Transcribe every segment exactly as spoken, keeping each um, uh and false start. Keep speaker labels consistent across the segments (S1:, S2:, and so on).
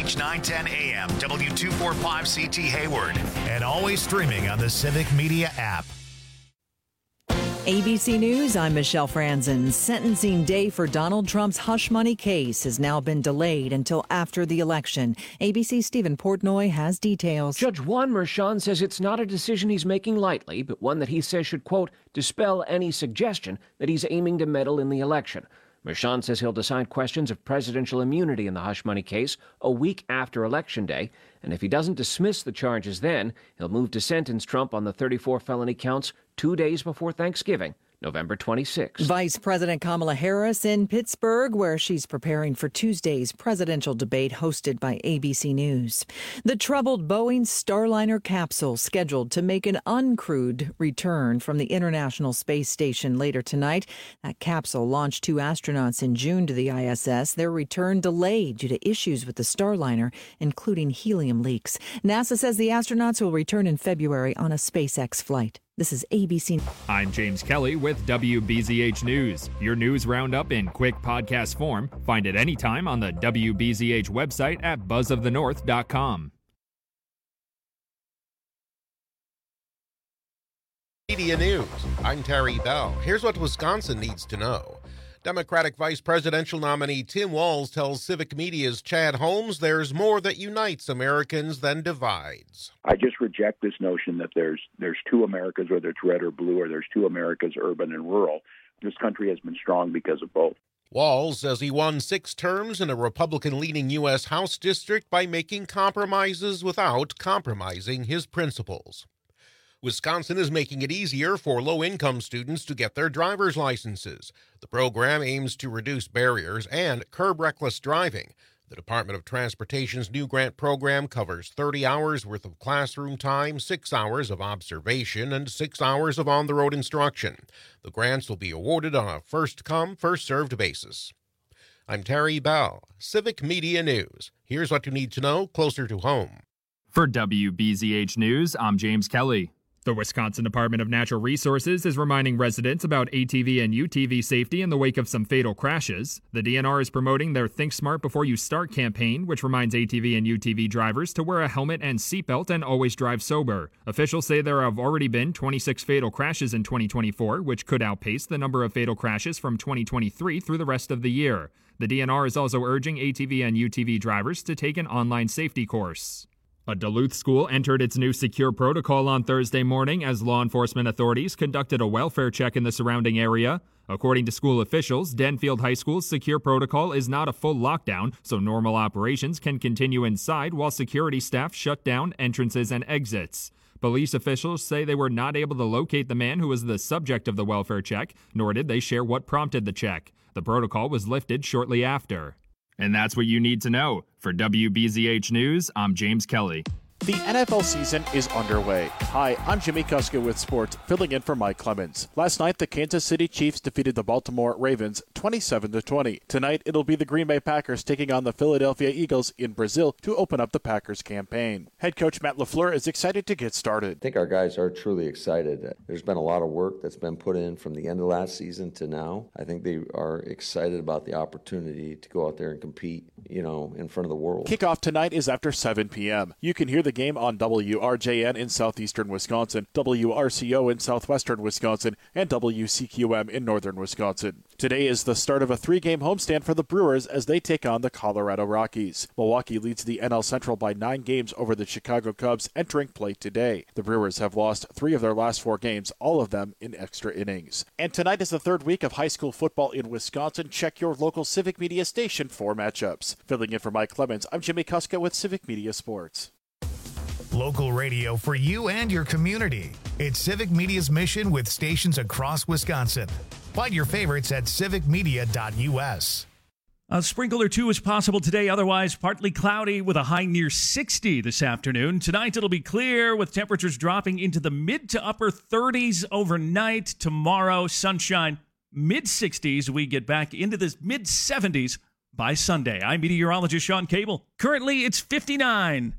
S1: H nine ten A M, W two forty-five C T Hayward, and always streaming on the Civic Media app.
S2: A B C News, I'm Michelle Franzen. Sentencing day for Donald Trump's hush money case has now been delayed until after the election. A B C's Stephen Portnoy has details.
S3: Judge Juan Merchan says it's not a decision he's making lightly, but one that he says should, quote, dispel any suggestion that he's aiming to meddle in the election. Merchan says he'll decide questions of presidential immunity in the hush money case a week after Election Day, and if he doesn't dismiss the charges then, he'll move to sentence Trump on the thirty-four felony counts two days before Thanksgiving, November twenty-sixth.
S2: Vice President Kamala Harris in Pittsburgh, where she's preparing for Tuesday's presidential debate hosted by A B C News. The troubled Boeing Starliner capsule scheduled to make an uncrewed return from the International Space Station later tonight. That capsule launched two astronauts in June to the I S S. Their return delayed due to issues with the Starliner, including helium leaks. NASA says the astronauts will return in February on a SpaceX flight. This is A B C.
S4: I'm James Kelly with W B Z H News. Your news roundup in quick podcast form. Find it anytime on the W B Z H website at buzz of the north dot com.
S5: Media News. I'm Terry Bell. Here's what Wisconsin needs to know. Democratic Vice Presidential nominee Tim Walz tells Civic Media's Chad Holmes there's more that unites Americans than divides.
S6: I just reject this notion that there's there's two Americas, whether it's red or blue, or there's two Americas, urban and rural. This country has been strong because of both.
S5: Walz says he won six terms in a Republican-leaning U S House district by making compromises without compromising his principles. Wisconsin is making it easier for low-income students to get their driver's licenses. The program aims to reduce barriers and curb reckless driving. The Department of Transportation's new grant program covers thirty hours worth of classroom time, six hours of observation, and six hours of on-the-road instruction. The grants will be awarded on a first-come, first-served basis. I'm Terry Bell, Civic Media News. Here's what you need to know closer to home.
S4: For W B Z H News, I'm James Kelly. The Wisconsin Department of Natural Resources is reminding residents about A T V and U T V safety in the wake of some fatal crashes. The D N R is promoting their Think Smart Before You Start campaign, which reminds A T V and U T V drivers to wear a helmet and seatbelt and always drive sober. Officials say there have already been twenty-six fatal crashes in twenty twenty-four, which could outpace the number of fatal crashes from twenty twenty-three through the rest of the year. The D N R is also urging A T V and U T V drivers to take an online safety course. A Duluth school entered its new secure protocol on Thursday morning as law enforcement authorities conducted a welfare check in the surrounding area. According to school officials, Denfield High School's secure protocol is not a full lockdown, so normal operations can continue inside while security staff shut down entrances and exits. Police officials say they were not able to locate the man who was the subject of the welfare check, nor did they share what prompted the check. The protocol was lifted shortly after. And that's what you need to know. For W B Z H News, I'm James Kelly.
S7: The N F L season is underway. Hi, I'm Jimmy Kuska with sports, filling in for Mike Clemens. Last night, the Kansas City Chiefs defeated the Baltimore Ravens twenty-seven to twenty. Tonight, it'll be the Green Bay Packers taking on the Philadelphia Eagles in Brazil to open up the Packers campaign. Head coach Matt LaFleur is excited to get started.
S8: I think our guys are truly excited. There's been a lot of work that's been put in from the end of last season to now. I think they are excited about the opportunity to go out there and compete, you know, in front of the world.
S7: Kickoff tonight is after seven p.m. You can hear the game on W R J N in southeastern Wisconsin, W R C O in southwestern Wisconsin, and W C Q M in northern Wisconsin. Today is the start of a three-game homestand for the Brewers as they take on the Colorado Rockies. Milwaukee leads the N L Central by nine games over the Chicago Cubs entering play today. The Brewers have lost three of their last four games, all of them in extra innings. And tonight is the third week of high school football in Wisconsin. Check your local Civic Media station for matchups. Filling in for Mike Clemens, I'm Jimmy Kuska with Civic Media Sports.
S1: Local radio for you and your community. It's Civic Media's mission with stations across Wisconsin. Find your favorites at civic media dot u s.
S9: A sprinkle or two is possible today, otherwise partly cloudy with a high near sixty this afternoon. Tonight it'll be clear with temperatures dropping into the mid to upper thirties overnight. Tomorrow, sunshine, mid sixties. We get back into the mid seventies by Sunday. I'm meteorologist Sean Cable. Currently, it's fifty-nine.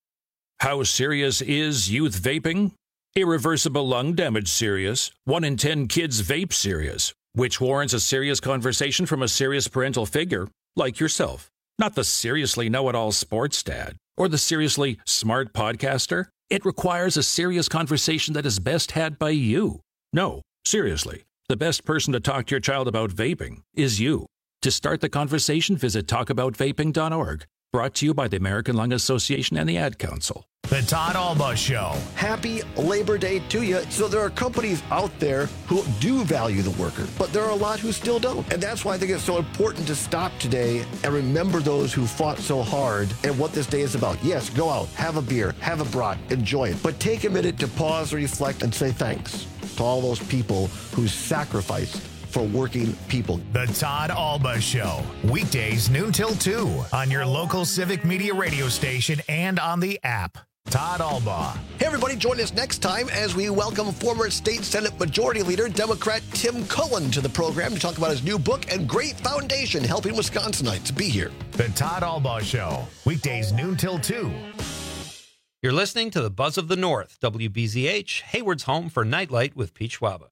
S10: How serious is youth vaping? Irreversible lung damage serious. One in ten kids vape serious, which warrants a serious conversation from a serious parental figure like yourself. Not the seriously know-it-all sports dad or the seriously smart podcaster. It requires a serious conversation that is best had by you. No, seriously, the best person to talk to your child about vaping is you. To start the conversation, visit talk about vaping dot org. Brought to you by the American Lung Association and the Ad Council.
S1: The Todd Alba Show.
S11: Happy Labor Day to you. So there are companies out there who do value the worker, but there are a lot who still don't. And that's why I think it's so important to stop today and remember those who fought so hard and what this day is about. Yes, go out, have a beer, have a brat, enjoy it. But take a minute to pause, reflect, and say thanks to all those people who sacrificed for working people.
S1: The Todd Alba Show. Weekdays noon till two on your local Civic Media radio station and on the app. Todd Alba.
S11: Hey, everybody, join us next time as we welcome former State Senate Majority Leader, Democrat Tim Cullen, to the program to talk about his new book and great foundation helping Wisconsinites. Be here.
S1: The Todd Alba Show. Weekdays noon till two.
S12: You're listening to the Buzz of the North, W B Z H, Hayward's home for Nightlight with Pete Schwaba.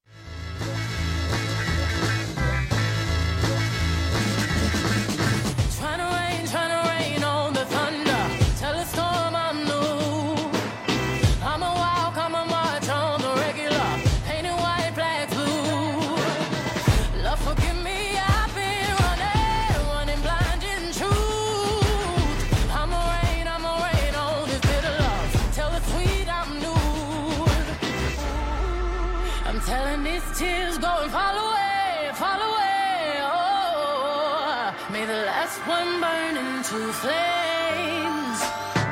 S13: Tears going fall away, fall away, oh, may the last one burn into flames.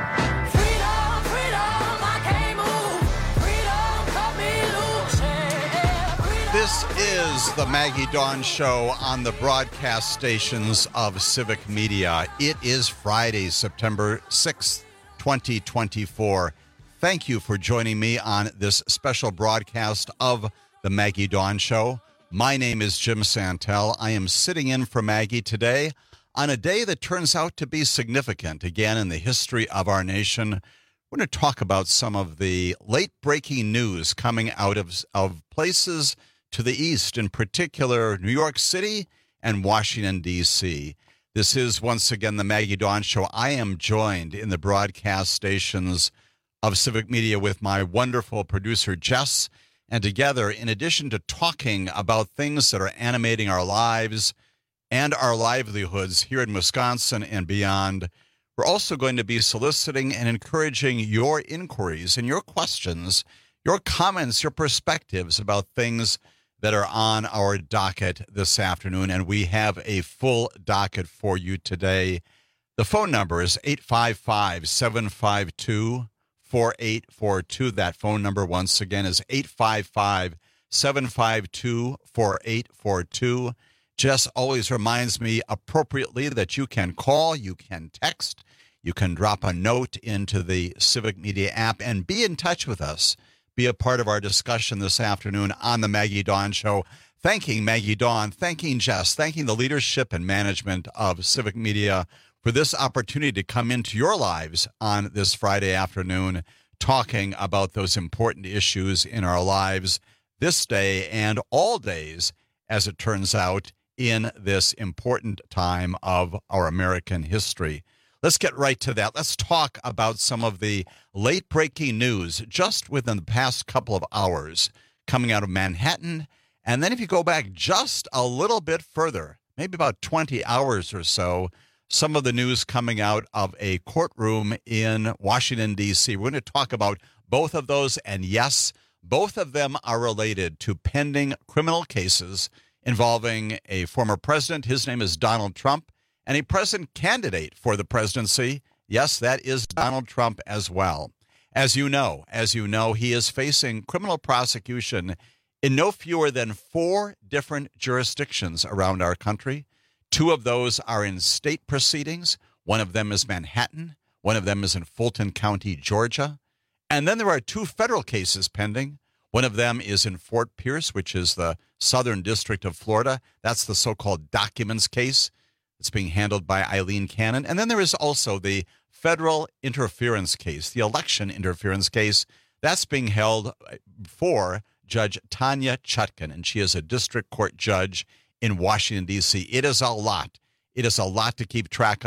S13: Freedom, freedom, I can't move, freedom, cut me loose, yeah, freedom.
S14: This is the Maggie Dawn Show on the broadcast stations of Civic Media. It is Friday, September sixth, twenty twenty-four. Thank you for joining me on this special broadcast of the Maggie Dawn Show. My name is Jim Santel. I am sitting in for Maggie today on a day that turns out to be significant again in the history of our nation. We're going to talk about some of the late-breaking news coming out of, of places to the east, in particular New York City and Washington, D C. This is, once again, the Maggie Dawn Show. I am joined in the broadcast stations of Civic Media with my wonderful producer, Jess. And together, in addition to talking about things that are animating our lives and our livelihoods here in Wisconsin and beyond, we're also going to be soliciting and encouraging your inquiries and your questions, your comments, your perspectives about things that are on our docket this afternoon. And we have a full docket for you today. The phone number is eight five five, seven five two, four eight four two. That phone number, once again, is eight five five, seven five two, four eight four two. Jess always reminds me appropriately that you can call, you can text, you can drop a note into the Civic Media app and be in touch with us. Be a part of our discussion this afternoon on the Maggie Dawn Show. Thanking Maggie Dawn, thanking Jess, thanking the leadership and management of Civic Media for this opportunity to come into your lives on this Friday afternoon, talking about those important issues in our lives this day and all days, as it turns out, in this important time of our American history. Let's get right to that. Let's talk about some of the late-breaking news just within the past couple of hours coming out of Manhattan. And then if you go back just a little bit further, maybe about twenty hours or so, some of the news coming out of a courtroom in Washington, D C. We're going to talk about both of those, and yes, both of them are related to pending criminal cases involving a former president. His name is Donald Trump, and a president candidate for the presidency. Yes, that is Donald Trump as well. As you know, as you know, he is facing criminal prosecution in no fewer than four different jurisdictions around our country. Two of those are in state proceedings. One of them is Manhattan. One of them is in Fulton County, Georgia. And then there are two federal cases pending. One of them is in Fort Pierce, which is the Southern District of Florida. That's the so-called documents case. It's being handled by Eileen Cannon. And then there is also the federal interference case, the election interference case. That's being held for Judge Tanya Chutkan, and she is a district court judge in Washington, D C. It is a lot. It is a lot to keep track of. We're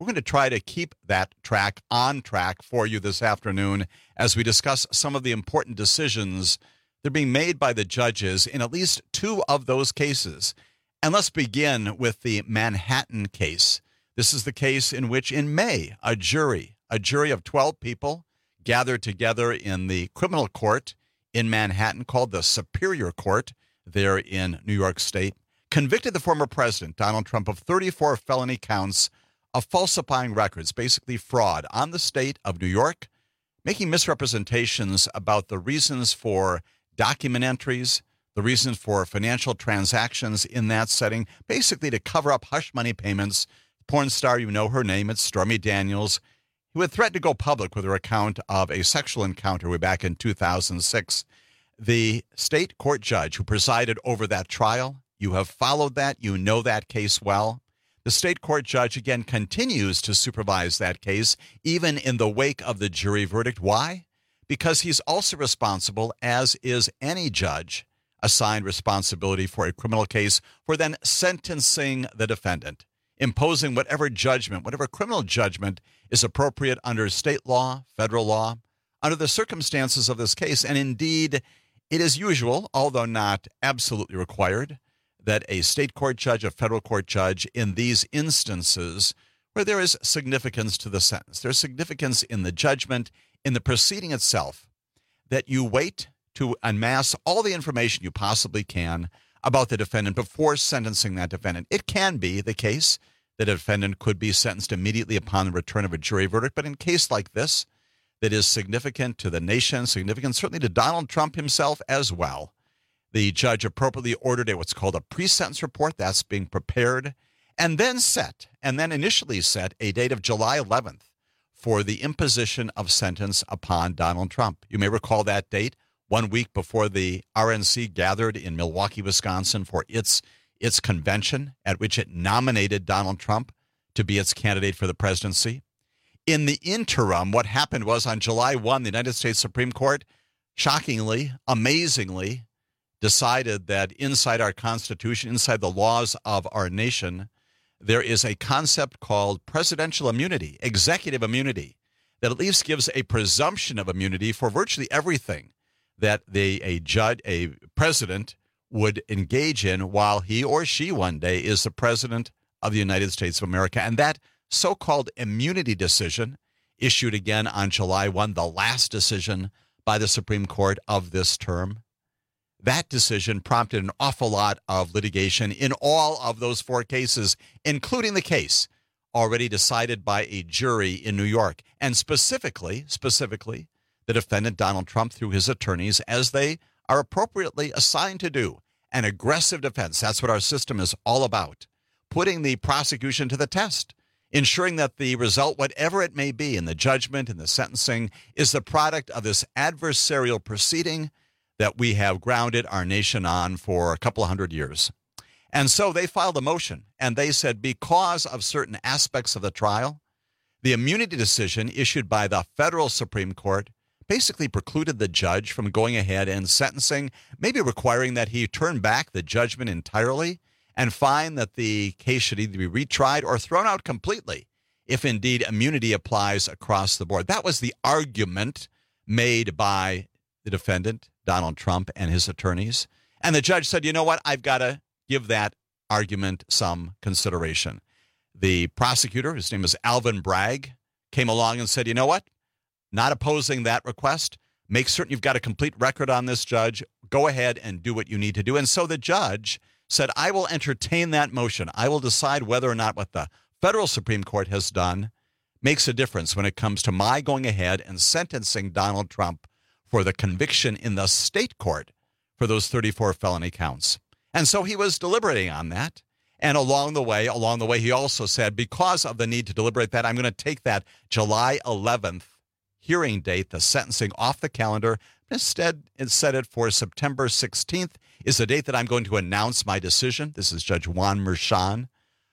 S14: We're going to try to keep that track on track for you this afternoon as we discuss some of the important decisions that are being made by the judges in at least two of those cases. And let's begin with the Manhattan case. This is the case in which in May, a jury, a jury of twelve people gathered together in the criminal court in Manhattan called the Superior Court there in New York State, convicted the former president, Donald Trump, of thirty-four felony counts of falsifying records, basically fraud on the state of New York, making misrepresentations about the reasons for document entries, the reasons for financial transactions in that setting, basically to cover up hush money payments. Porn star, you know her name, it's Stormy Daniels, who had threatened to go public with her account of a sexual encounter way back in two thousand six. The state court judge who presided over that trial, you have followed that, you know that case well. The state court judge, again, continues to supervise that case, even in the wake of the jury verdict. Why? Because he's also responsible, as is any judge assigned responsibility for a criminal case, for then sentencing the defendant, imposing whatever judgment, whatever criminal judgment is appropriate under state law, federal law, under the circumstances of this case. And indeed, it is usual, although not absolutely required, that a state court judge, a federal court judge, in these instances where there is significance to the sentence, there's significance in the judgment, in the proceeding itself, that you wait to amass all the information you possibly can about the defendant before sentencing that defendant. It can be the case that a defendant could be sentenced immediately upon the return of a jury verdict, but in a case like this, that is significant to the nation, significant certainly to Donald Trump himself as well, the judge appropriately ordered a, what's called a pre-sentence report that's being prepared, and then set, and then initially set a date of July eleventh for the imposition of sentence upon Donald Trump. You may recall that date, one week before the R N C gathered in Milwaukee, Wisconsin for its its convention at which it nominated Donald Trump to be its candidate for the presidency. In the interim, what happened was on July first, the United States Supreme Court, shockingly, amazingly, decided that inside our Constitution, inside the laws of our nation, there is a concept called presidential immunity, executive immunity, that at least gives a presumption of immunity for virtually everything that the a judge, a president would engage in while he or she one day is the president of the United States of America. And that so-called immunity decision, issued again on July first, the last decision by the Supreme Court of this term, that decision prompted an awful lot of litigation in all of those four cases, including the case already decided by a jury in New York. And specifically, specifically, the defendant, Donald Trump, through his attorneys, as they are appropriately assigned to do, an aggressive defense. That's what our system is all about, putting the prosecution to the test, ensuring that the result, whatever it may be in the judgment, in the sentencing, is the product of this adversarial proceeding that we have grounded our nation on for a couple of hundred years. And so they filed a motion, and they said because of certain aspects of the trial, the immunity decision issued by the federal Supreme Court basically precluded the judge from going ahead and sentencing, maybe requiring that he turn back the judgment entirely and find that the case should either be retried or thrown out completely if indeed immunity applies across the board. That was the argument made by the defendant, Donald Trump, and his attorneys. And the judge said, you know what, I've got to give that argument some consideration. The prosecutor, his name is Alvin Bragg, came along and said, you know what, not opposing that request, make certain you've got a complete record on this, judge. Go ahead and do what you need to do. And so the judge said, I will entertain that motion. I will decide whether or not what the federal Supreme Court has done makes a difference when it comes to my going ahead and sentencing Donald Trump for the conviction in the state court for those thirty-four felony counts. And so he was deliberating on that. And along the way, along the way, he also said, because of the need to deliberate that, I'm going to take that July eleventh hearing date, the sentencing, off the calendar. Instead, it set it for September sixteenth is the date that I'm going to announce my decision. This is Judge Juan Merchan.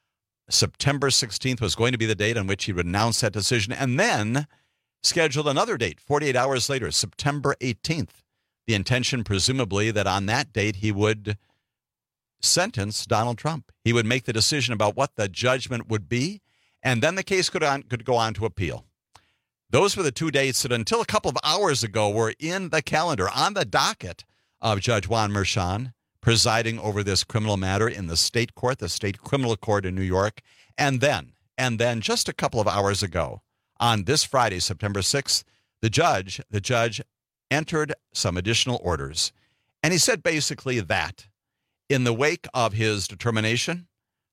S14: September sixteenth was going to be the date on which he would announce that decision, and then scheduled another date, forty-eight hours later, September eighteenth. The intention, presumably, that on that date he would sentence Donald Trump. He would make the decision about what the judgment would be, And then the case could, on, could go on to appeal. Those were the two dates that until a couple of hours ago were in the calendar, on the docket of Judge Juan Merchan, presiding over this criminal matter in the state court, the state criminal court in New York. And then, and then just a couple of hours ago, on this Friday, September sixth, the judge, the judge entered some additional orders. And he said basically that in the wake of his determination,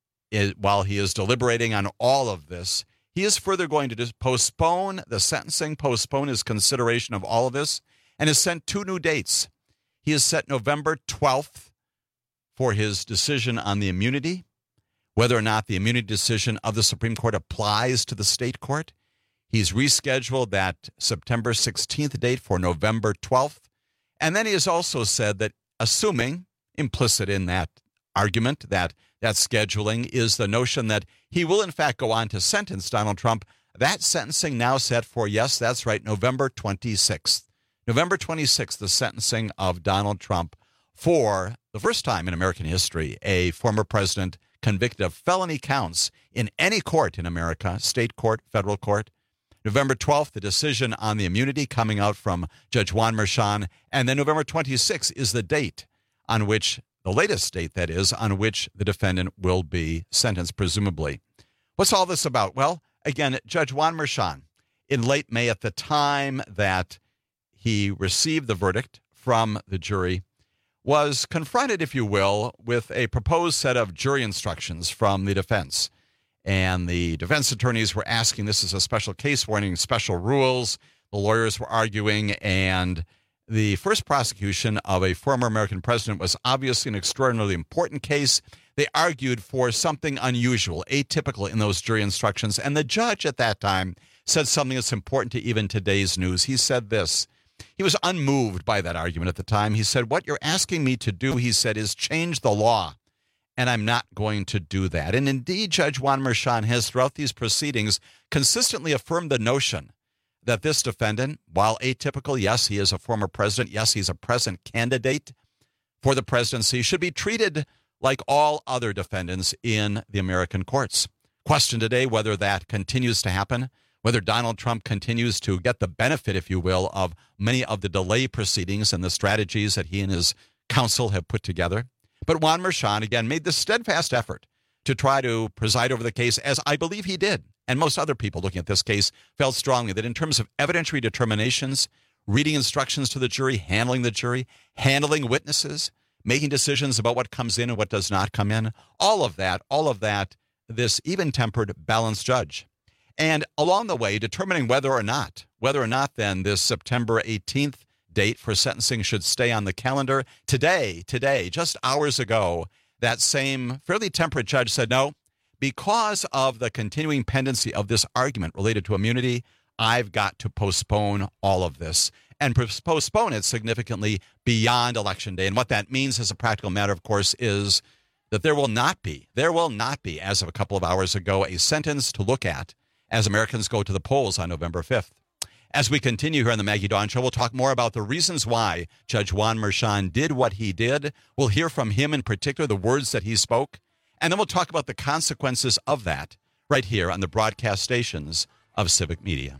S14: it, while he is deliberating on all of this, he is further going to just postpone the sentencing, postpone his consideration of all of this, and has sent two new dates. He has set November twelfth for his decision on the immunity, whether or not the immunity decision of the Supreme Court applies to the state court. He's rescheduled that September sixteenth date for November twelfth. And then he has also said that, assuming, implicit in that argument, that that scheduling is the notion that he will in fact go on to sentence Donald Trump, that sentencing now set for, yes, that's right, November twenty-sixth. November twenty-sixth, the sentencing of Donald Trump for the first time in American history, a former president convicted of felony counts in any court in America, state court, federal court. November twelfth, the decision on the immunity coming out from Judge Juan Merchan. And then November twenty-sixth is the date on which, the latest date that is, on which the defendant will be sentenced, presumably. What's all this about? Well, again, Judge Juan Merchan, in late May, at the time that he received the verdict from the jury, was confronted, if you will, with a proposed set of jury instructions from the defense. And the defense attorneys were asking, this is a special case, warning special rules. The lawyers were arguing, and the first prosecution of a former American president was obviously an extraordinarily important case. They argued for something unusual, atypical in those jury instructions. And the judge at that time said something that's important to even today's news. He said this. He was unmoved by that argument at the time. He said, what you're asking me to do, he said, is change the law. And I'm not going to do that. And indeed, Judge Juan Merchan has, throughout these proceedings, consistently affirmed the notion that this defendant, while atypical, yes, he is a former president, yes, he's a present candidate for the presidency, should be treated like all other defendants in the American courts. Question today whether that continues to happen, whether Donald Trump continues to get the benefit, if you will, of many of the delay proceedings and the strategies that he and his counsel have put together. But Juan Merchan, again, made this steadfast effort to try to preside over the case, as I believe he did. And most other people looking at this case felt strongly that in terms of evidentiary determinations, reading instructions to the jury, handling the jury, handling witnesses, making decisions about what comes in and what does not come in, all of that, all of that, this even-tempered, balanced judge. And along the way, determining whether or not, whether or not then this September eighteenth date for sentencing should stay on the calendar. Today, today, just hours ago, that same fairly temperate judge said, no, because of the continuing pendency of this argument related to immunity, I've got to postpone all of this and postpone it significantly beyond Election Day. And what that means as a practical matter, of course, is that there will not be, there will not be, as of a couple of hours ago, a sentence to look at as Americans go to the polls on November fifth. As we continue here on the Maggie Dawn Show, we'll talk more about the reasons why Judge Juan Merchan did what he did. We'll hear from him in particular, the words that he spoke. And then we'll talk about the consequences of that right here on the broadcast stations of Civic Media.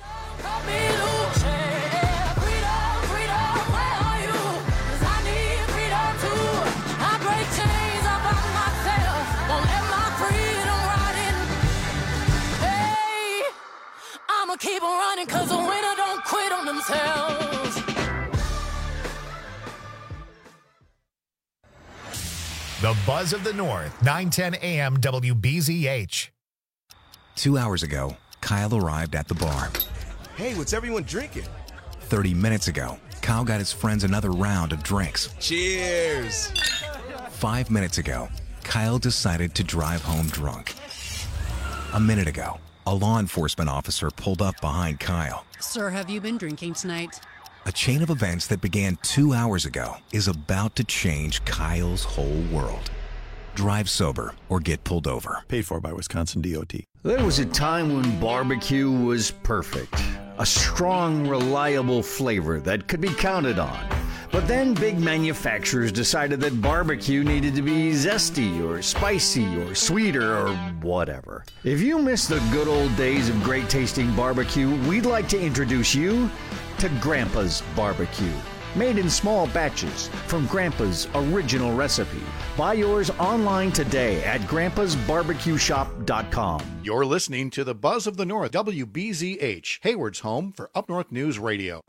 S13: Keep on running, cause the winner don't quit on themselves.
S1: The Buzz of the North, nine ten A M W B Z H.
S15: Two hours ago, Kyle arrived at the bar.
S16: Hey, what's everyone drinking?
S15: Thirty minutes ago, Kyle got his friends another round of drinks.
S16: Cheers!
S15: Five minutes ago, Kyle decided to drive home drunk. A minute ago, a law enforcement officer pulled up behind Kyle.
S17: Sir, have you been drinking tonight?
S15: A chain of events that began two hours ago is about to change Kyle's whole world. Drive sober or get pulled over.
S18: Paid for by Wisconsin D O T.
S19: There was a time when barbecue was perfect. A strong, reliable flavor that could be counted on. But then big manufacturers decided that barbecue needed to be zesty or spicy or sweeter or whatever. If you miss the good old days of great tasting barbecue, we'd like to introduce you to Grandpa's Barbecue. Made in small batches from Grandpa's original recipe. Buy yours online today at grandpas barbecue shop dot com.
S20: You're listening to the Buzz of the North, W B Z H, Hayward's home for Up North News Radio.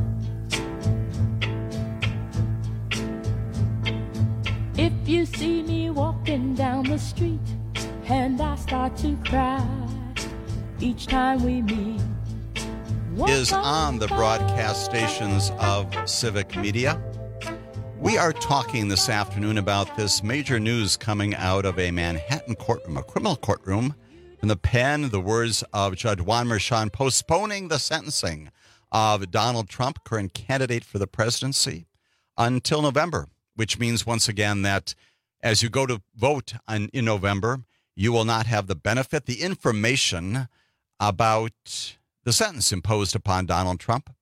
S13: If you see me walking down the street and I start to cry each time we meet,
S14: is on the broadcast stations of Civic Media. We are talking this afternoon about this major news coming out of a Manhattan courtroom, a criminal courtroom, in the pen, the words of Judge Juan Merchan postponing the sentencing of Donald Trump, current candidate for the presidency, until November, which means once again that as you go to vote on, in November, you will not have the benefit, the information about the sentence imposed upon Donald Trump.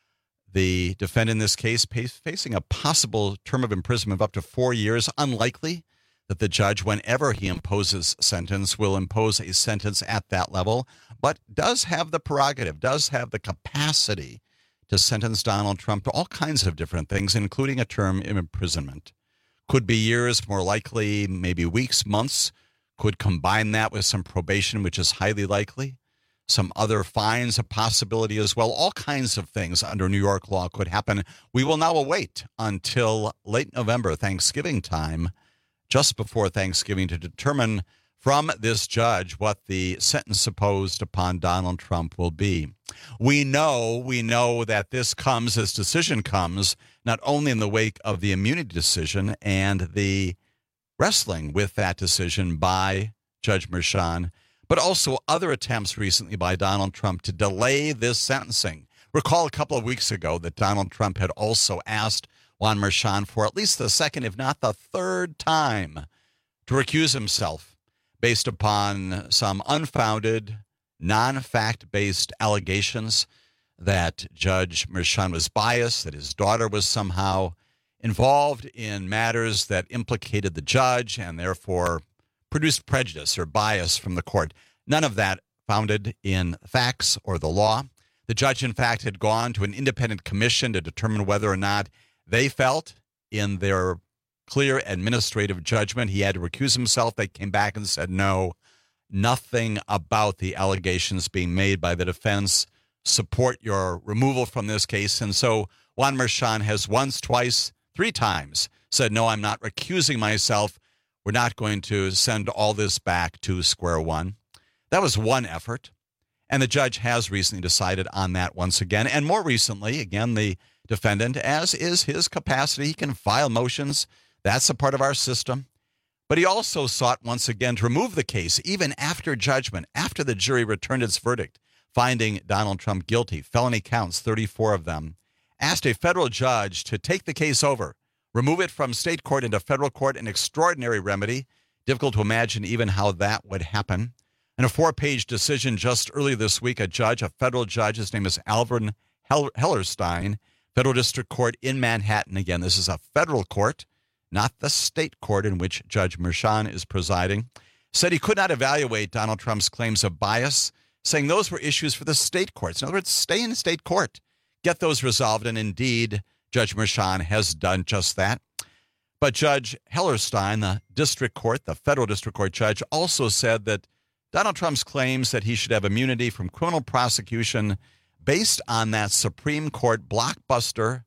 S14: The defendant in this case facing a possible term of imprisonment of up to four years. Unlikely that the judge, whenever he imposes sentence, will impose a sentence at that level, but does have the prerogative, does have the capacity to sentence Donald Trump to all kinds of different things, including a term of imprisonment. Could be years, more likely, maybe weeks, months. Could combine that with some probation, which is highly likely. Some other fines, a possibility as well. All kinds of things under New York law could happen. We will now await until late November, Thanksgiving time, just before Thanksgiving, to determine from this judge what the sentence imposed upon Donald Trump will be. We know, we know that this comes, this decision comes, not only in the wake of the immunity decision and the wrestling with that decision by Judge Merchan, but also other attempts recently by Donald Trump to delay this sentencing. Recall a couple of weeks ago that Donald Trump had also asked Juan Merchan for at least the second, if not the third time, to recuse himself based upon some unfounded, non-fact-based allegations that Judge Merchan was biased, that his daughter was somehow involved in matters that implicated the judge and therefore produced prejudice or bias from the court. None of that founded in facts or the law. The judge, in fact, had gone to an independent commission to determine whether or not they felt in their clear administrative judgment he had to recuse himself. They came back and said, no, nothing about the allegations being made by the defense support your removal from this case. And so Juan Merchan has once, twice, three times said, no, I'm not recusing myself. We're not going to send all this back to square one. That was one effort. And the judge has recently decided on that once again. And more recently, again, the defendant, as is his capacity, he can file motions. That's a part of our system. But he also sought once again to remove the case, even after judgment, after the jury returned its verdict, finding Donald Trump guilty, felony counts, thirty-four of them, asked a federal judge to take the case over, remove it from state court into federal court, an extraordinary remedy. Difficult to imagine even how that would happen. In a four-page decision just earlier this week, a judge, a federal judge, his name is Alvin Hellerstein, Federal District Court in Manhattan. Again, this is a federal court, not the state court in which Judge Merchan is presiding, said he could not evaluate Donald Trump's claims of bias, saying those were issues for the state courts. In other words, stay in state court, get those resolved, and indeed, Judge Merchan has done just that. But Judge Hellerstein, the district court, the federal district court judge, also said that Donald Trump's claims that he should have immunity from criminal prosecution based on that Supreme Court blockbuster,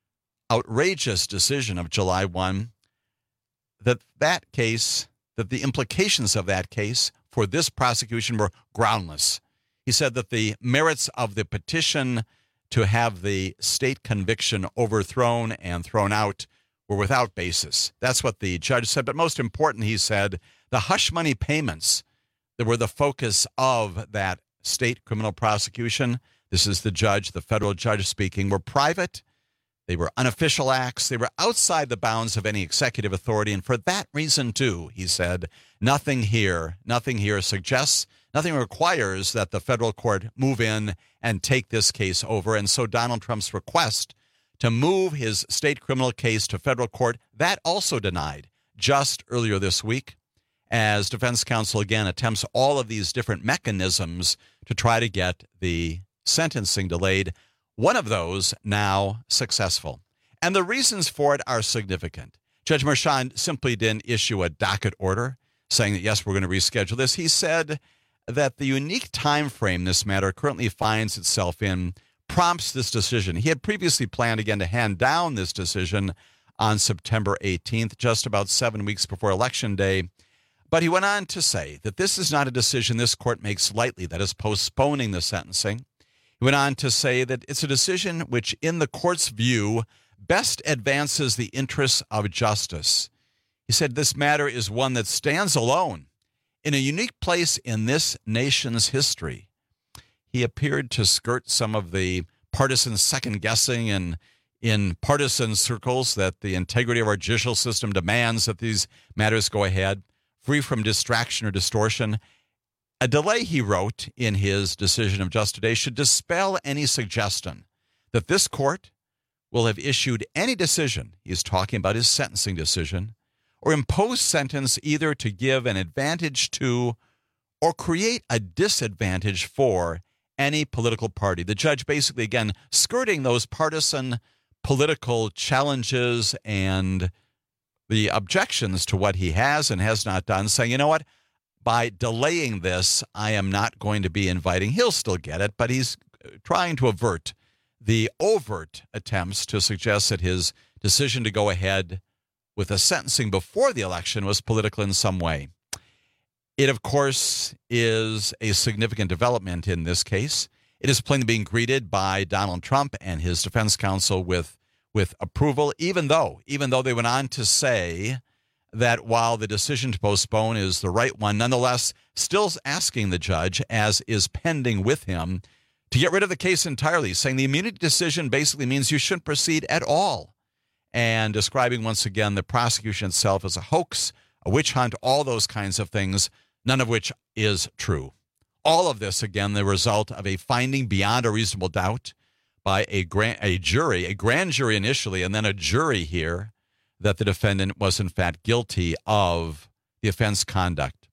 S14: outrageous decision of July first, that that case, that the implications of that case for this prosecution were groundless. He said that the merits of the petition to have the state conviction overthrown and thrown out were without basis. That's what the judge said. But most important, he said, the hush money payments that were the focus of that state criminal prosecution, this is the judge, the federal judge speaking, were private. They were unofficial acts. They were outside the bounds of any executive authority. And for that reason, too, he said, nothing here, nothing here suggests, nothing requires that the federal court move in and take this case over. And so Donald Trump's request to move his state criminal case to federal court. That also denied just earlier this week, as defense counsel again attempts all of these different mechanisms to try to get the sentencing delayed. One of those now successful. And the reasons for it are significant. Judge Merchan simply didn't issue a docket order saying that, yes, we're going to reschedule this. He said that the unique time frame this matter currently finds itself in prompts this decision. He had previously planned again to hand down this decision on September eighteenth, just about seven weeks before Election Day. But he went on to say that this is not a decision this court makes lightly, that is postponing the sentencing. He went on to say that it's a decision which, in the court's view, best advances the interests of justice. He said this matter is one that stands alone in a unique place in this nation's history. He appeared to skirt some of the partisan second-guessing and in partisan circles that the integrity of our judicial system demands that these matters go ahead, free from distraction or distortion. A delay, he wrote in his decision of just today, should dispel any suggestion that this court will have issued any decision, he's talking about his sentencing decision, or impose sentence either to give an advantage to or create a disadvantage for any political party. The judge basically, again, skirting those partisan political challenges and the objections to what he has and has not done, saying, you know what, by delaying this, I am not going to be inviting. He'll still get it, but he's trying to avert the overt attempts to suggest that his decision to go ahead with a sentencing before the election was political in some way. It, of course, is a significant development in this case. It is plainly being greeted by Donald Trump and his defense counsel with, with approval, even though, even though they went on to say that while the decision to postpone is the right one, nonetheless, still asking the judge, as is pending with him, to get rid of the case entirely, saying the immunity decision basically means you shouldn't proceed at all, and describing once again the prosecution itself as a hoax, a witch hunt, all those kinds of things, none of which is true. All of this, again, the result of a finding beyond a reasonable doubt by a grand, a jury, a grand jury initially, and then a jury here, that the defendant was in fact guilty of the offense conduct.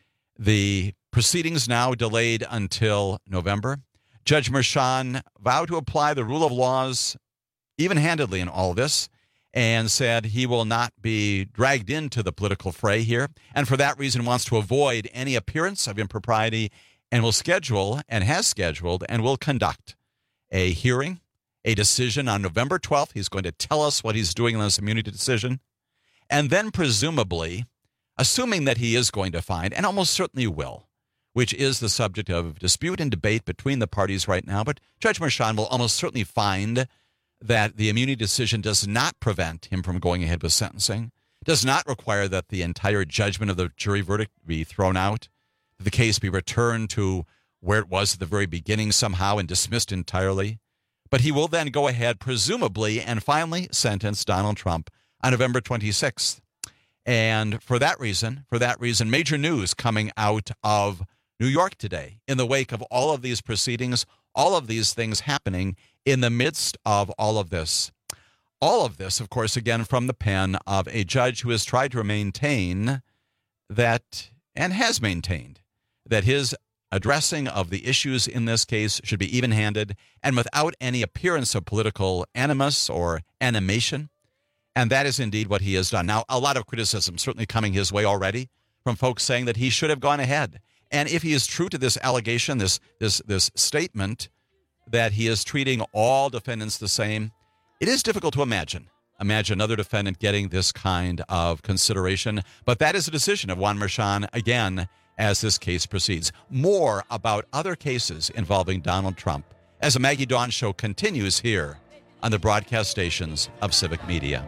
S14: The proceedings now delayed until November. Judge Merchan vowed to apply the rule of laws even-handedly in all this, and said he will not be dragged into the political fray here, and for that reason wants to avoid any appearance of impropriety, and will schedule, and has scheduled, and will conduct a hearing, a decision on November twelfth. He's going to tell us what he's doing on this immunity decision, and then presumably, assuming that he is going to find, and almost certainly will, which is the subject of dispute and debate between the parties right now, but Judge Merchan will almost certainly find that the immunity decision does not prevent him from going ahead with sentencing, does not require that the entire judgment of the jury verdict be thrown out, that the case be returned to where it was at the very beginning somehow and dismissed entirely. But he will then go ahead, presumably, and finally sentence Donald Trump on November twenty-sixth. And for that reason, for that reason, major news coming out of New York today in the wake of all of these proceedings, all of these things happening in the midst of all of this. All of this, of course, again, from the pen of a judge who has tried to maintain that, and has maintained, that his addressing of the issues in this case should be even-handed and without any appearance of political animus or animation. And that is indeed what he has done. Now, a lot of criticism certainly coming his way already from folks saying that he should have gone ahead. And if he is true to this allegation, this this this statement, that he is treating all defendants the same, it is difficult to imagine. Imagine another defendant getting this kind of consideration. But that is a decision of Juan Merchan, again, as this case proceeds. More about other cases involving Donald Trump as the Maggie Dawn Show continues here on the broadcast stations of Civic Media.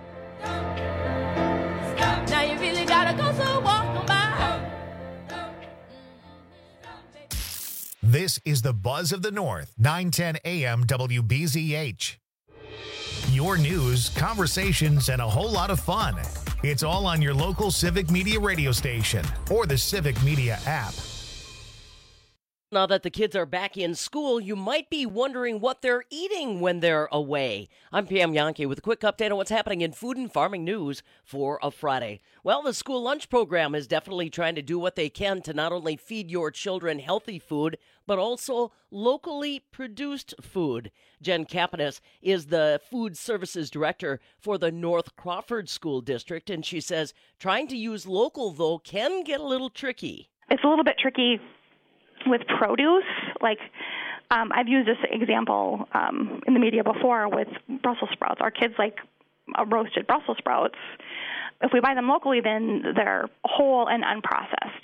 S13: Now you really gotta go, so walk by.
S1: This is the Buzz of the North, nine ten A M W B Z H. Your news, conversations, and a whole lot of fun. It's all on your local Civic Media radio station or the Civic Media app.
S21: Now that the kids are back in school, you might be wondering what they're eating when they're away. I'm Pam Yankee with a quick update on what's happening in food and farming news for a Friday. Well, the school lunch program is definitely trying to do what they can to not only feed your children healthy food, but also locally produced food. Jen Kapanis is the food services director for the North Crawford School District, and she says trying to use local, though, can get a little tricky.
S22: It's a little bit tricky with produce. Like, um, I've used this example um, in the media before with Brussels sprouts. Our kids like uh, roasted Brussels sprouts. If we buy them locally, then they're whole and unprocessed.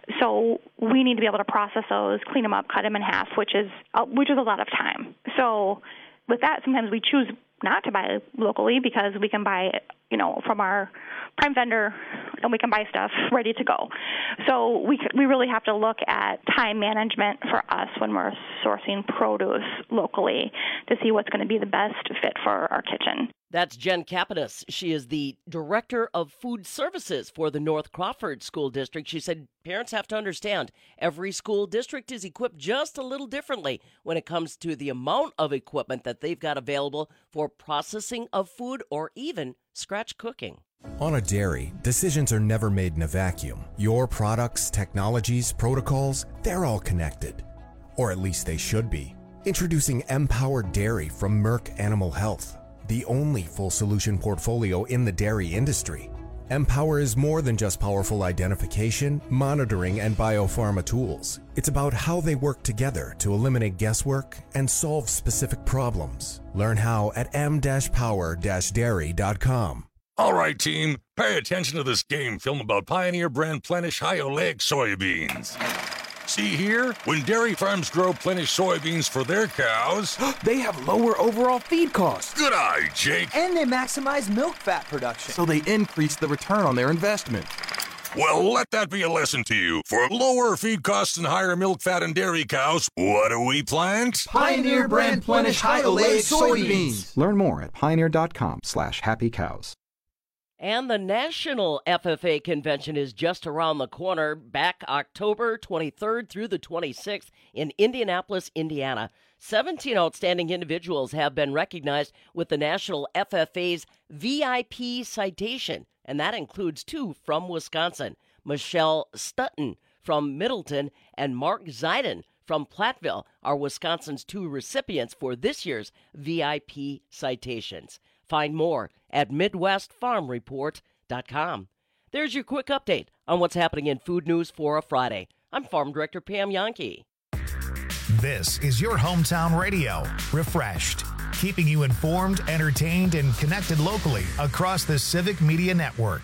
S22: So we need to be able to process those, clean them up, cut them in half, which is uh, which is a lot of time. So with that, sometimes we choose not to buy locally because we can buy it, you know, from our prime vendor, and we can buy stuff ready to go. So we we really have to look at time management for us when we're sourcing produce locally to see what's going to be the best fit for our kitchen.
S21: That's Jen Kapanis. She is the director of food services for the North Crawford School District. She said parents have to understand every school district is equipped just a little differently when it comes to the amount of equipment that they've got available for processing of food or even scratch cooking.
S23: On a dairy, decisions are never made in a vacuum. Your products, technologies, protocols, they're all connected. Or at least they should be. Introducing Empowered Dairy from Merck Animal Health, the only full solution portfolio in the dairy industry. Empower is more than just powerful identification, monitoring, and biopharma tools. It's about how they work together to eliminate guesswork and solve specific problems. Learn how at m dash power dash dairy dot com.
S24: All right, team, pay attention to this game film about Pioneer brand Plenish high oleic soybeans. See here? When dairy farms grow Plenish soybeans for their cows,
S25: they have lower overall feed costs.
S24: Good eye, Jake.
S25: And they maximize milk fat production. So they increase the return on their investment.
S24: Well, let that be a lesson to you. For lower feed costs and higher milk fat in dairy cows, what do we plant?
S25: Pioneer brand Plenish high oleic soybeans.
S26: Learn more at pioneer.com slash happy cows.
S21: And the National F F A Convention is just around the corner, back October twenty-third through the twenty-sixth in Indianapolis, Indiana. seventeen outstanding individuals have been recognized with the National F F A's V I P citation, and that includes two from Wisconsin, Michelle Stutton from Middleton and Mark Zeiden from Platteville are Wisconsin's two recipients for this year's V I P citations. Find more at midwest farm report dot com. There's your quick update on what's happening in food news for a Friday. I'm Farm Director Pam Yankee.
S1: This is your hometown radio, Refreshed, keeping you informed, entertained, and connected locally across the Civic Media Network.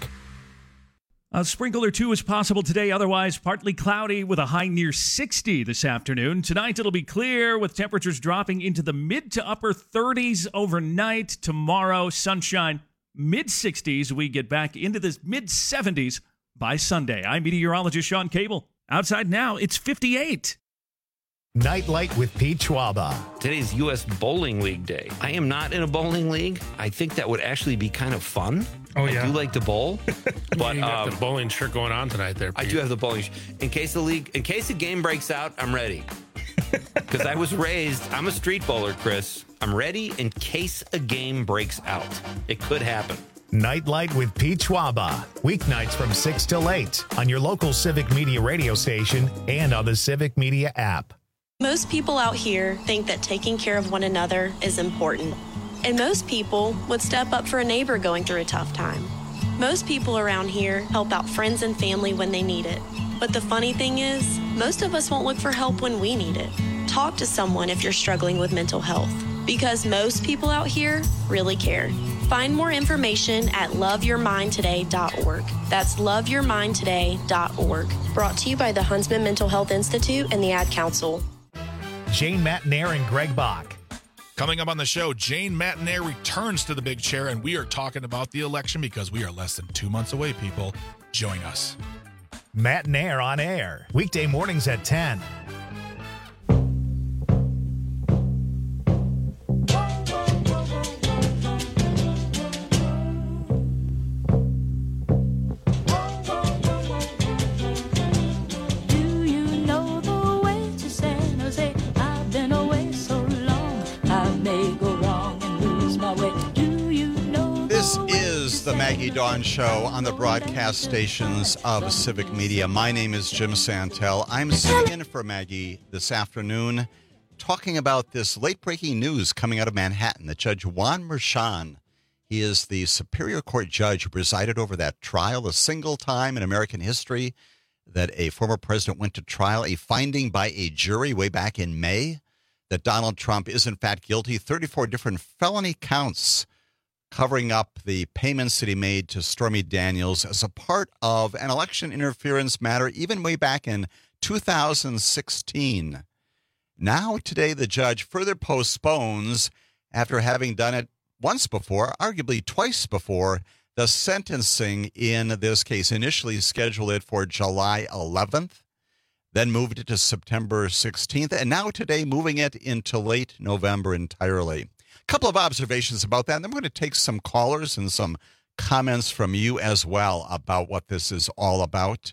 S9: A sprinkle or two is possible today, otherwise partly cloudy with a high near sixty this afternoon. Tonight it'll be clear with temperatures dropping into the mid to upper thirties overnight. Tomorrow, sunshine, mid sixties. We get back into the mid seventies by Sunday. I'm meteorologist Sean Cable. Outside now, it's fifty-eight.
S1: Nightlight with Pete Schwaba.
S27: Today's U S Bowling League Day. I am not in a bowling league. I think that would actually be kind of fun.
S28: Oh, yeah.
S27: I do like to bowl.
S28: But you got
S27: um,
S28: the bowling shirt going on tonight there, Pete.
S27: I do have the bowling shirt. In case the league, in case the game breaks out, I'm ready. Because I was raised, I'm a street bowler, Chris. I'm ready in case a game breaks out. It could happen.
S1: Nightlight with Pete Schwaba. Weeknights from six till eight on your local Civic Media radio station and on the Civic Media app.
S29: Most people out here think that taking care of one another is important. And most people would step up for a neighbor going through a tough time. Most people around here help out friends and family when they need it. But the funny thing is, most of us won't look for help when we need it. Talk to someone if you're struggling with mental health, because most people out here really care. Find more information at love your mind today dot org. That's love your mind today dot org. Brought to you by the Huntsman Mental Health Institute and the Ad Council.
S1: Jane Matnair and Greg Bach.
S30: Coming up on the show, Jane Matnair returns to the big chair, and we are talking about the election because we are less than two months away, people. Join us.
S1: Matnair on air, weekday mornings at ten.
S13: Do you know the way to say
S14: Maggie Dawn Show on the broadcast stations of Civic Media. My name is Jim Santel. I'm sitting in for Maggie this afternoon talking about this late-breaking news coming out of Manhattan that Judge Juan Merchan, he is the Superior Court judge who presided over that trial, a single time in American history that a former president went to trial, a finding by a jury way back in May that Donald Trump is in fact guilty, thirty-four different felony counts covering up the payments that he made to Stormy Daniels as a part of an election interference matter, even way back in two thousand sixteen. Now, today, the judge further postpones, after having done it once before, arguably twice before, the sentencing in this case. Initially scheduled it for July eleventh, then moved it to September sixteenth, and now today moving it into late November entirely. Couple of observations about that, and then we're going to take some callers and some comments from you as well about what this is all about.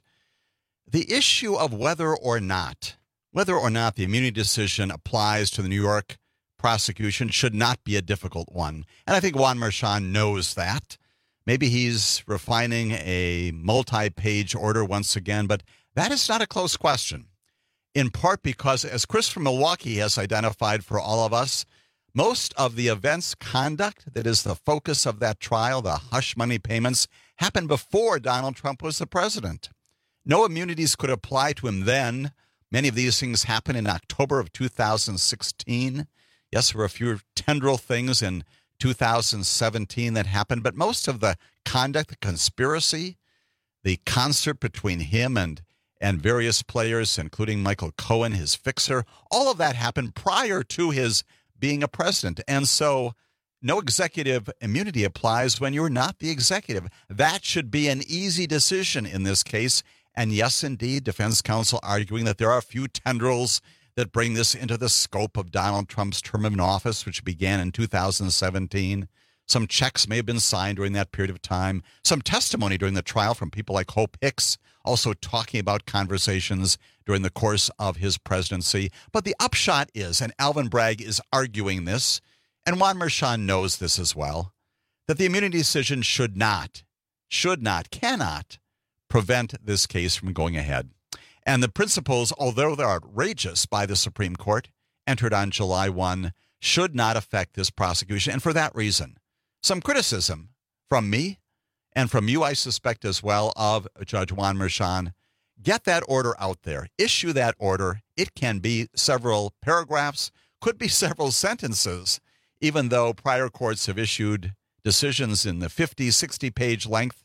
S14: The issue of whether or not, whether or not the immunity decision applies to the New York prosecution should not be a difficult one. And I think Juan Merchan knows that. Maybe he's refining a multi-page order once again, but that is not a close question, in part because, as Chris from Milwaukee has identified for all of us, most of the events conduct that is the focus of that trial, the hush money payments, happened before Donald Trump was the president. No immunities could apply to him then. Many of these things happened in October of two thousand sixteen. Yes, there were a few tendril things in two thousand seventeen that happened, but most of the conduct, the conspiracy, the concert between him and, and various players, including Michael Cohen, his fixer, all of that happened prior to his being a president. And so no executive immunity applies when you're not the executive. That should be an easy decision in this case. And yes, indeed, defense counsel arguing that there are a few tendrils that bring this into the scope of Donald Trump's term in office, which began in two thousand seventeen. Some checks may have been signed during that period of time. Some testimony during the trial from people like Hope Hicks, also talking about conversations during the course of his presidency. But the upshot is, and Alvin Bragg is arguing this, and Juan Merchan knows this as well, that the immunity decision should not, should not, cannot prevent this case from going ahead. And the principles, although they're outrageous by the Supreme Court, entered on July first, should not affect this prosecution. And for that reason, some criticism from me and from you, I suspect as well, of Judge Juan Merchan. Get that order out there. Issue that order. It can be several paragraphs, could be several sentences, even though prior courts have issued decisions in the fifty, sixty-page length.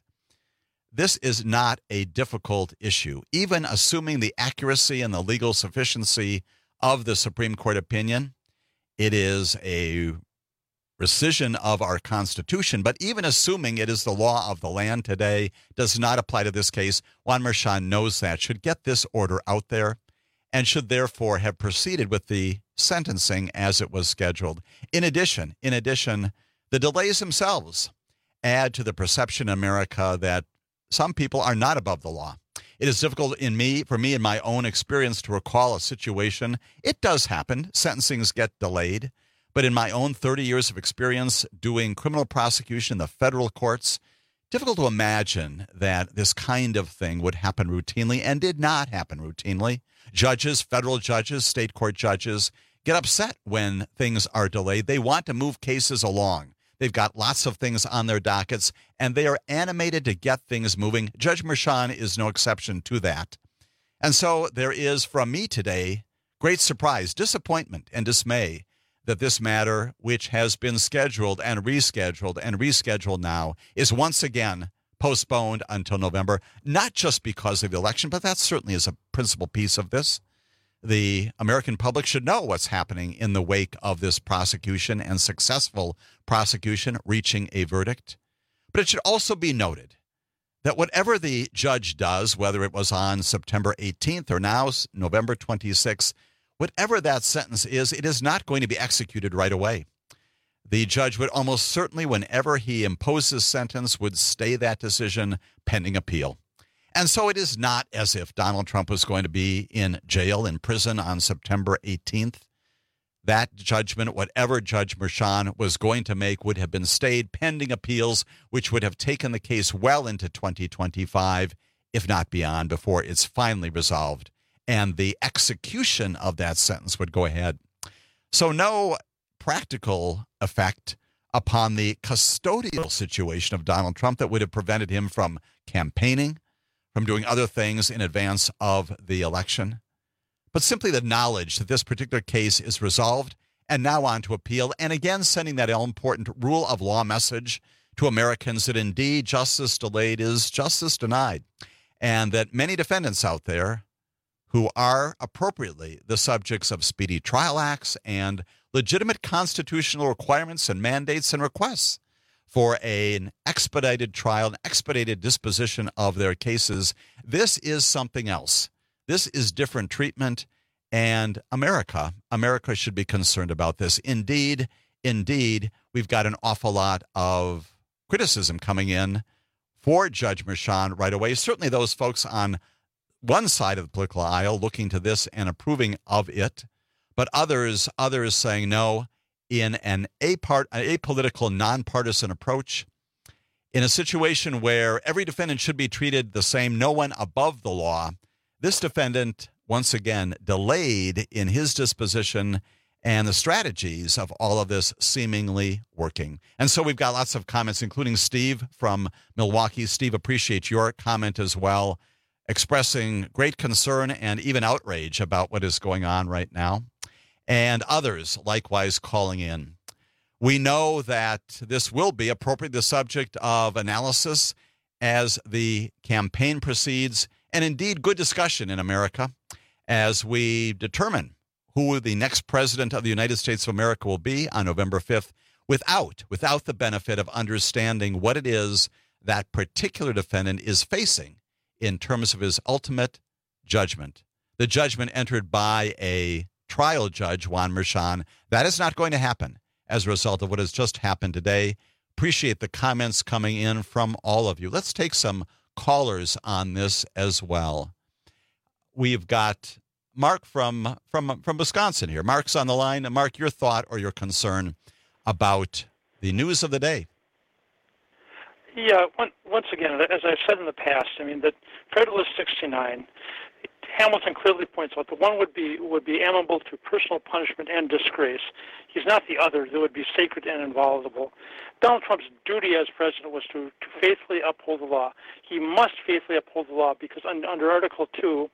S14: This is not a difficult issue, even assuming the accuracy and the legal sufficiency of the Supreme Court opinion. It is a rescission of our Constitution, but even assuming it is the law of the land today, does not apply to this case. Juan Merchan knows that, should get this order out there, and should therefore have proceeded with the sentencing as it was scheduled. In addition, in addition, the delays themselves add to the perception in America that some people are not above the law. It is difficult in me, for me in my own experience, to recall a situation. It does happen. Sentencings get delayed. But in my own thirty years of experience doing criminal prosecution in the federal courts, difficult to imagine that this kind of thing would happen routinely, and did not happen routinely. Judges, federal judges, state court judges get upset when things are delayed. They want to move cases along. They've got lots of things on their dockets, and they are animated to get things moving. Judge Merchan is no exception to that. And so there is, from me today, great surprise, disappointment, and dismay that this matter, which has been scheduled and rescheduled and rescheduled now, is once again postponed until November, not just because of the election, but that certainly is a principal piece of this. The American public should know what's happening in the wake of this prosecution and successful prosecution reaching a verdict. But it should also be noted that whatever the judge does, whether it was on September eighteenth or now November twenty-sixth, whatever that sentence is, it is not going to be executed right away. The judge would almost certainly, whenever he imposes sentence, would stay that decision pending appeal. And so it is not as if Donald Trump was going to be in jail, in prison on September eighteenth. that judgment, whatever Judge Merchan was going to make, would have been stayed pending appeals, which would have taken the case well into twenty twenty-five, if not beyond, before it's finally resolved. And the execution of that sentence would go ahead. So no practical effect upon the custodial situation of Donald Trump that would have prevented him from campaigning, from doing other things in advance of the election, but simply the knowledge that this particular case is resolved and now on to appeal, and again sending that all-important rule of law message to Americans that indeed justice delayed is justice denied, and that many defendants out there who are appropriately the subjects of speedy trial acts and legitimate constitutional requirements and mandates and requests for an expedited trial, an expedited disposition of their cases. This is something else. This is different treatment, and America, America should be concerned about this. Indeed, indeed, we've got an awful lot of criticism coming in for Judge Merchan right away. Certainly those folks on one side of the political aisle looking to this and approving of it, but others, others saying no, in an apart, apolitical, nonpartisan approach, in a situation where every defendant should be treated the same, no one above the law. This defendant, once again, delayed in his disposition, and the strategies of all of this seemingly working. And so we've got lots of comments, including Steve from Milwaukee. Steve, appreciate your comment as well, expressing great concern and even outrage about what is going on right now. And others likewise calling in. We know that this will be appropriately the subject of analysis as the campaign proceeds, and indeed good discussion in America as we determine who the next president of the United States of America will be on November fifth without, without the benefit of understanding what it is that particular defendant is facing in terms of his ultimate judgment. The judgment entered by a trial judge, Juan Merchan. That is not going to happen as a result of what has just happened today. Appreciate the comments coming in from all of you. Let's take some callers on this as well. We've got Mark from from from Wisconsin here. Mark's on the line. Mark, your thought or your concern about the news of the day?
S2: Yeah, once again, as I've said in the past, I mean, that Federalist sixty-nine, Hamilton clearly points out that one would be would be amenable to personal punishment and disgrace. He's not the other. That would be sacred and inviolable. Donald Trump's duty as president was to, to faithfully uphold the law. He must faithfully uphold the law because un, under Article two,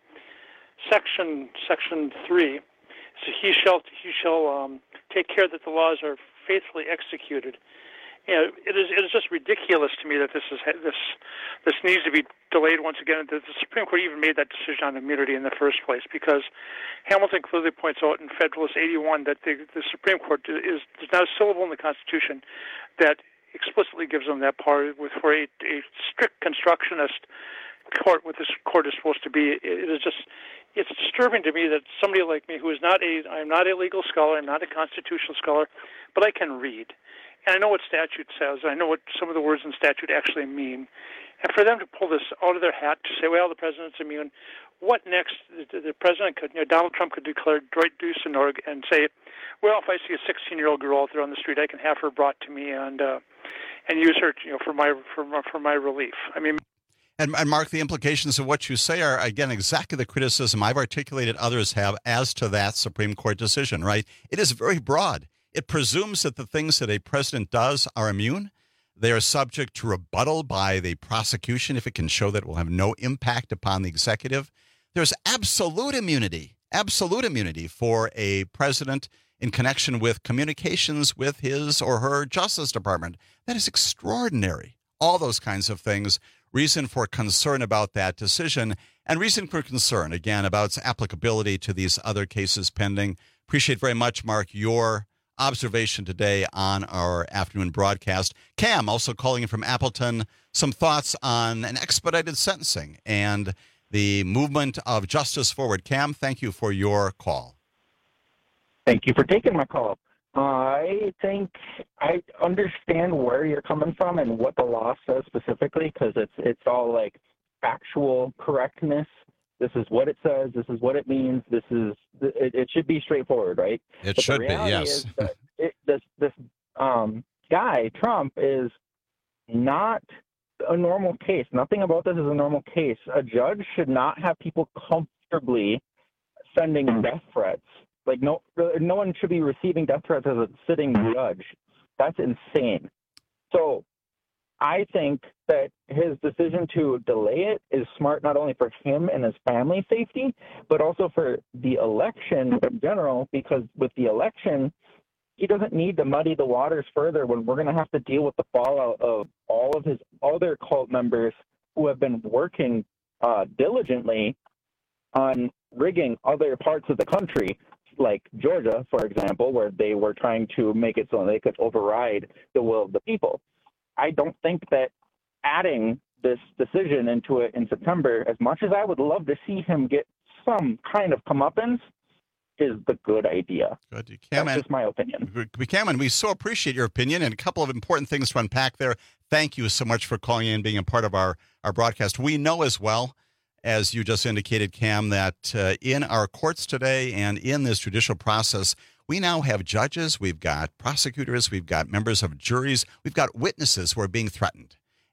S2: Section Section three, so he shall he shall um, take care that the laws are faithfully executed. You know, it is it is just ridiculous to me that this is this this needs to be delayed once again. The, the Supreme Court even made that decision on immunity in the first place because Hamilton clearly points out in Federalist eighty-one that the, the Supreme Court is there's not a syllable in the Constitution that explicitly gives them that power. With for a, a strict constructionist court, what this court is supposed to be, it is just it's disturbing to me that somebody like me, who is not a I'm not a legal scholar, I'm not a constitutional scholar, but I can read. And I know what statute says. I know what some of the words in statute actually mean. And for them to pull this out of their hat to say, well, the president's immune, what next? The, the president could, you know, Donald Trump could declare droit du Senorg and say, well, if I see a sixteen-year-old girl out there on the street, I can have her brought to me and uh, and use her, you know, for my for my, for my relief. I mean.
S14: And, and Mark, the implications of what you say are, again, exactly the criticism I've articulated, others have, as to that Supreme Court decision, right? It is very broad. It presumes that the things that a president does are immune. They are subject to rebuttal by the prosecution if it can show that it will have no impact upon the executive. There's absolute immunity, absolute immunity for a president in connection with communications with his or her Justice Department. That is extraordinary. All those kinds of things. Reason for concern about that decision, and reason for concern, again, about its applicability to these other cases pending. Appreciate very much, Mark, your observation today on our afternoon broadcast. Cam, also calling in from Appleton, some thoughts on an expedited sentencing and the movement of justice forward. Cam, thank you for your call.
S3: Thank you for taking my call. I think I understand where you're coming from and what the law says specifically, because it's it's all like factual correctness This is what it says. This is what it means. This is it, it should be straightforward, right?
S14: It
S3: but
S14: should
S3: the
S14: be,
S3: reality
S14: yes.
S3: Is that it, this this um, guy Trump is not a normal case. Nothing about this is a normal case. A judge should not have people comfortably sending death threats. Like no, no one should be receiving death threats as a sitting judge. That's insane. So I think that his decision to delay it is smart not only for him and his family's safety, but also for the election in general, because with the election, he doesn't need to muddy the waters further when we're going to have to deal with the fallout of all of his other cult members who have been working uh, diligently on rigging other parts of the country, like Georgia, for example, where they were trying to make it so they could override the will of the people. I don't think that adding this decision into it in September, as much as I would love to see him get some kind of comeuppance, is the good idea.
S14: Good. You
S3: That's just my opinion.
S14: We can, and we so appreciate your opinion, and a couple of important things to unpack there. Thank you so much for calling in and being a part of our, our broadcast. We know as well, as you just indicated, Cam, that uh, in our courts today and in this judicial process, we now have judges, we've got prosecutors, we've got members of juries, we've got witnesses who are being threatened.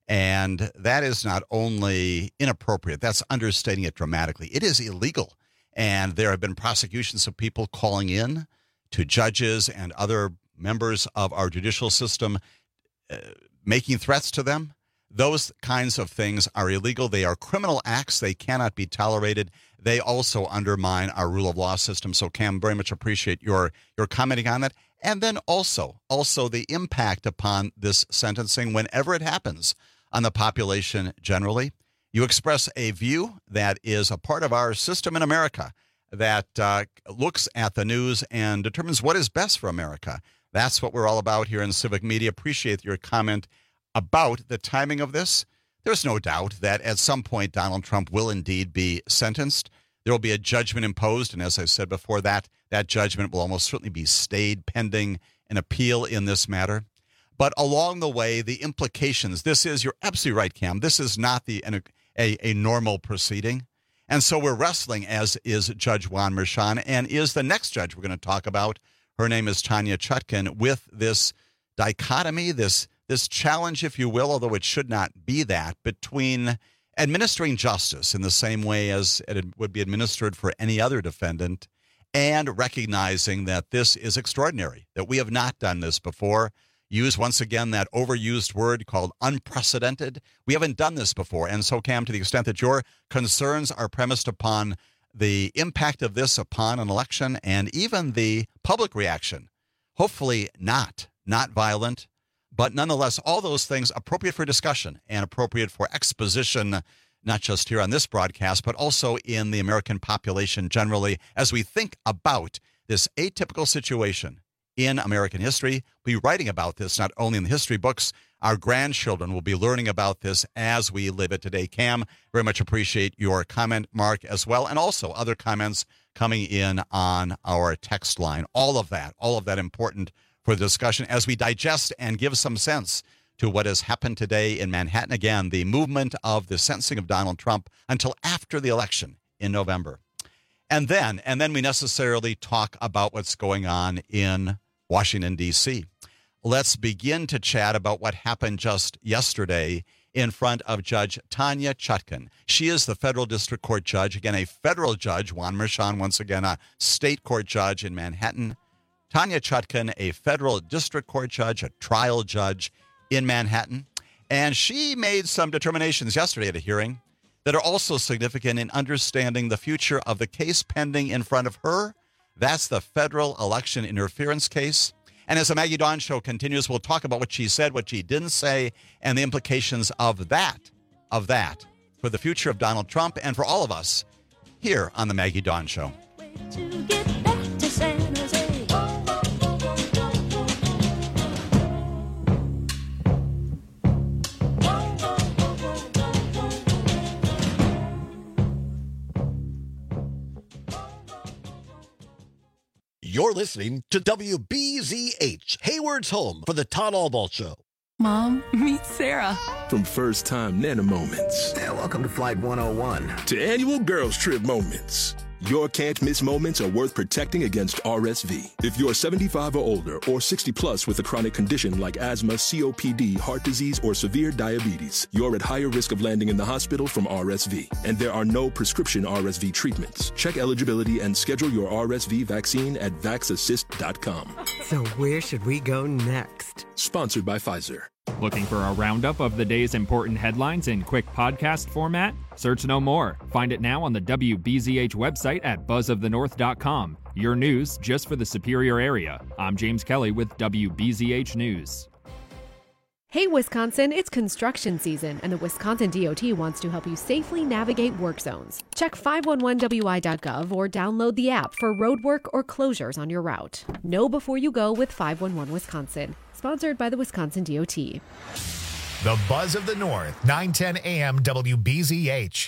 S14: And that is not only inappropriate, that's understating it dramatically. It is illegal. And there have been prosecutions of people calling in to judges and other members of our judicial system, uh, making threats to them. Those kinds of things are illegal. They are criminal acts. They cannot be tolerated. They also undermine our rule of law system. So, Cam, very much appreciate your your commenting on that. And then also, also the impact upon this sentencing, whenever it happens, on the population generally. You express a view that is a part of our system in America that uh, looks at the news and determines what is best for America. That's what we're all about here in Civic Media. Appreciate your comment about the timing of this. There's no doubt that at some point Donald Trump will indeed be sentenced. There will be a judgment imposed, and as I said before, that that judgment will almost certainly be stayed pending an appeal in this matter. But along the way, the implications, this is, you're absolutely right, Cam, this is not the a, a normal proceeding. And so we're wrestling, as is Judge Juan Merchan, and is the next judge we're going to talk about. Her name is Tanya Chutkan, with this dichotomy, this this challenge, if you will, although it should not be that, between administering justice in the same way as it would be administered for any other defendant, and recognizing that this is extraordinary, that we have not done this before. Use once again that overused word called unprecedented. We haven't done this before. And so, Cam, to the extent that your concerns are premised upon the impact of this upon an election and even the public reaction, hopefully not, not violent, but nonetheless, all those things appropriate for discussion and appropriate for exposition, not just here on this broadcast, but also in the American population generally, as we think about this atypical situation in American history. We'll be writing about this not only in the history books. Our grandchildren will be learning about this as we live it today. Cam, very much appreciate your comment, Mark, as well, and also other comments coming in on our text line. All of that, all of that important for the discussion as we digest and give some sense to what has happened today in Manhattan. Again, the movement of the sentencing of Donald Trump until after the election in November. And then, and then we necessarily talk about what's going on in Washington, D C. Let's begin to chat about what happened just yesterday in front of Judge Tanya Chutkan. She is the federal district court judge. Again, a federal judge. Juan Merchan, once again, a state court judge in Manhattan. Tanya Chutkan, a federal district court judge, a trial judge in Manhattan. And she made some determinations yesterday at a hearing that are also significant in understanding the future of the case pending in front of her. That's the federal election interference case. And as the Maggie Dawn Show continues, we'll talk about what she said, what she didn't say, and the implications of that, of that for the future of Donald Trump and for all of us here on the Maggie Dawn Show.
S4: You're listening to W B Z H, Hayward's home for the Todd Albaugh Show. Mom, meet Sarah.
S5: From first-time Nana moments.
S6: Yeah, welcome to Flight one oh one.
S5: To annual girls trip moments. Your can't-miss moments are worth protecting against R S V. If you're seventy-five or older or sixty plus with a chronic condition like asthma, C O P D, heart disease, or severe diabetes, you're at higher risk of landing in the hospital from R S V. And there are no prescription R S V treatments. Check eligibility and schedule your R S V vaccine at vax assist dot com.
S7: So where should we go next?
S5: Sponsored by Pfizer.
S8: Looking for a roundup of the day's important headlines in quick podcast format? Search no more. Find it now on the W B Z H website at buzz of the north dot com. Your news just for the Superior area. I'm James Kelly with W B Z H News.
S10: Hey Wisconsin, it's construction season, and the Wisconsin D O T wants to help you safely navigate work zones. Check five one one W I dot gov or download the app for road work or closures on your route. Know before you go with five one one Wisconsin. Sponsored by the Wisconsin D O T.
S1: The Buzz of the North, nine ten A M W B Z H.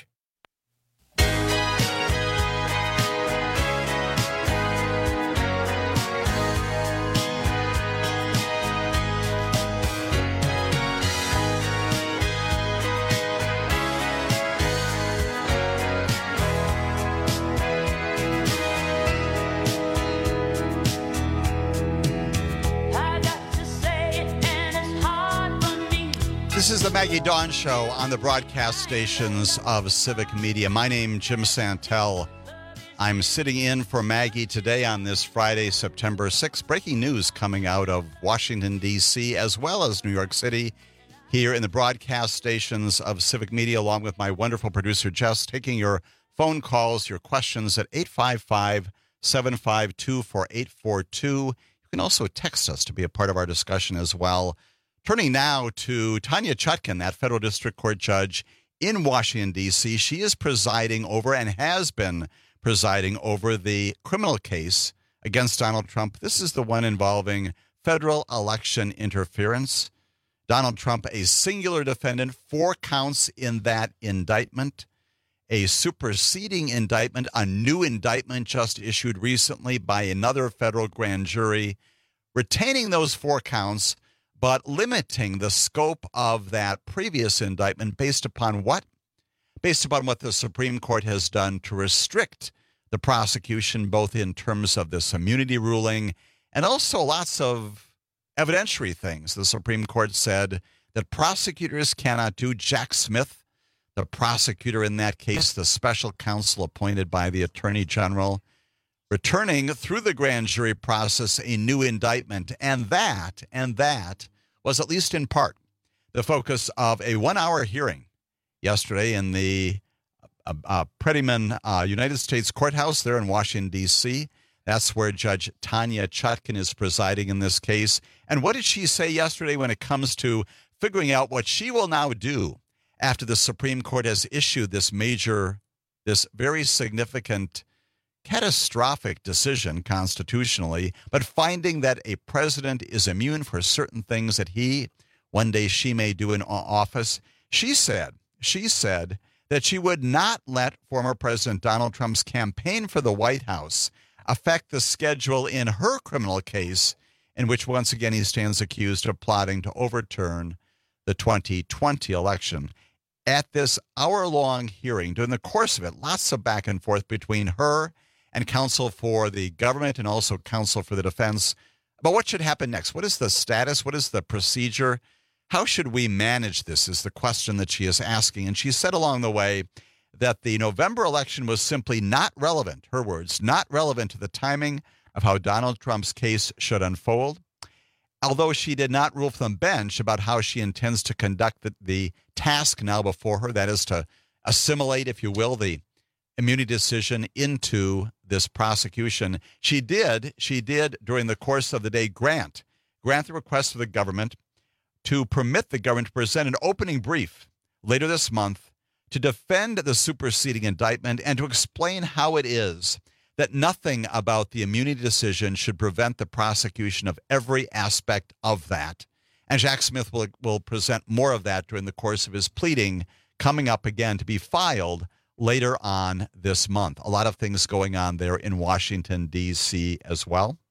S14: This is the Maggie Dawn Show on the broadcast stations of Civic Media. My name is Jim Santel. I'm sitting in for Maggie today on this Friday, September sixth. Breaking news coming out of Washington, D C, as well as New York City, here in the broadcast stations of Civic Media, along with my wonderful producer, Jess, taking your phone calls, your questions at eight five five, seven five two, four eight four two. You can also text us to be a part of our discussion as well. Turning now to Tanya Chutkan, that federal district court judge in Washington, D C. She is presiding over and has been presiding over the criminal case against Donald Trump. This is the one involving federal election interference. Donald Trump, a singular defendant, four counts in that indictment, a superseding indictment, a new indictment just issued recently by another federal grand jury, retaining those four counts, but limiting the scope of that previous indictment based upon what? Based upon what the Supreme Court has done to restrict the prosecution, both in terms of this immunity ruling and also lots of evidentiary things. The Supreme Court said that prosecutors cannot do. Jack Smith, the prosecutor in that case, the special counsel appointed by the Attorney General, returning through the grand jury process a new indictment. And that, and that was at least in part the focus of a one-hour hearing yesterday in the uh, uh, Prettyman uh, United States Courthouse there in Washington, D C. That's where Judge Tanya Chutkan is presiding in this case. And what did she say yesterday when it comes to figuring out what she will now do after the Supreme Court has issued this major, this very significant catastrophic decision constitutionally, but finding that a president is immune for certain things that he, one day she may do in office. She said, she said that she would not let former President Donald Trump's campaign for the White House affect the schedule in her criminal case, in which once again he stands accused of plotting to overturn the twenty twenty election. At this hour-long hearing, during the course of it, lots of back and forth between her and counsel for the government and also counsel for the defense about what should happen next. What is the status? What is the procedure? How should we manage this is the question that she is asking. And she said along the way that the November election was simply not relevant, her words, not relevant to the timing of how Donald Trump's case should unfold. Although she did not rule from the bench about how she intends to conduct the, the task now before her, that is to assimilate, if you will, the immunity decision into this prosecution. She did, she did during the course of the day grant, grant the request of the government to permit the government to present an opening brief later this month to defend the superseding indictment and to explain how it is that nothing about the immunity decision should prevent the prosecution of every aspect of that. And Jack Smith will, will present more of that during the course of his pleading coming up again to be filed later on this month. A lot of things going on there in Washington, D C as well.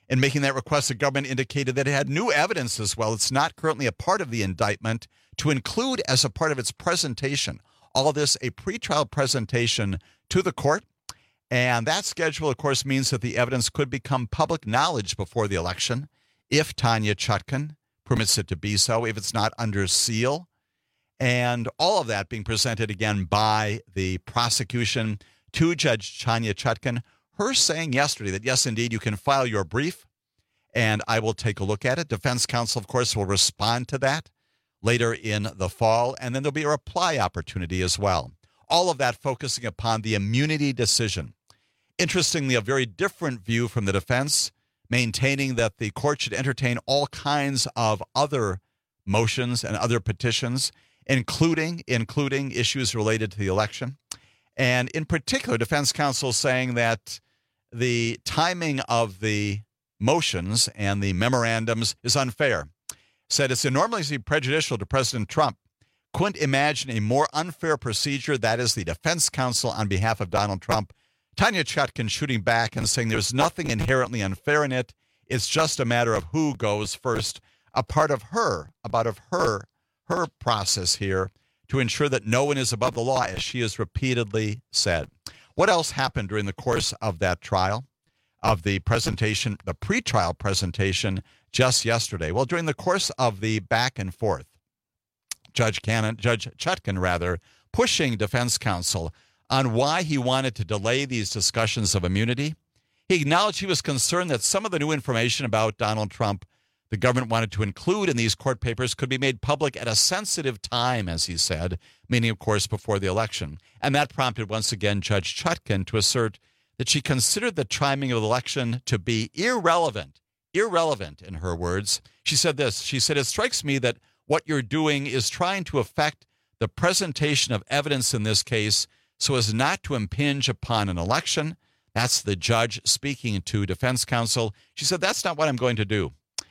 S14: In making that request, the government indicated that it had new evidence as well. It's not currently a part of the indictment to include as a part of its presentation. All of this, a pretrial presentation to the court. And that schedule, of course, means that the evidence could become public knowledge before the election if Tanya Chutkan permits it to be so, if it's not under seal. And all of that being presented again by the prosecution to Judge Tanya Chutkan. Her saying yesterday that, yes, indeed, you can file your brief, and I will take a look at it. Defense counsel, of course, will respond to that later in the fall, and then there'll be a reply opportunity as well. All of that focusing upon the immunity decision. Interestingly, a very different view from the defense, maintaining that the court should entertain all kinds of other motions and other petitions, including including issues related to the election. And in particular, defense counsel saying that the timing of the motions and the memorandums is unfair. Said it's enormously prejudicial to President Trump. Couldn't imagine a more unfair procedure. That is the defense counsel on behalf of Donald Trump. Tanya Chutkan shooting back and saying there's nothing inherently unfair in it. It's just a matter of who goes first. A part of her, about of her, her process here to ensure that no one is above the law, as she has repeatedly said. What else happened during the course of that trial, of the presentation, the pretrial presentation just yesterday? Well, during the course of the back and forth, Judge Cannon, Judge Chutkan, rather, pushing defense counsel on why he wanted to delay these discussions of immunity. He acknowledged he was concerned that some of the new information about Donald Trump the government wanted to include in these court papers could be made public at a sensitive time, as he said, meaning, of course, before the election. And that prompted, once again, Judge Chutkan to assert that she considered the timing of the election to be irrelevant. Irrelevant, in her words. She said this. She said, it strikes me that what you're doing is trying to affect the presentation of evidence in this case so as not to impinge upon an election. That's the judge speaking to defense counsel. She said, that's not what I'm going to do.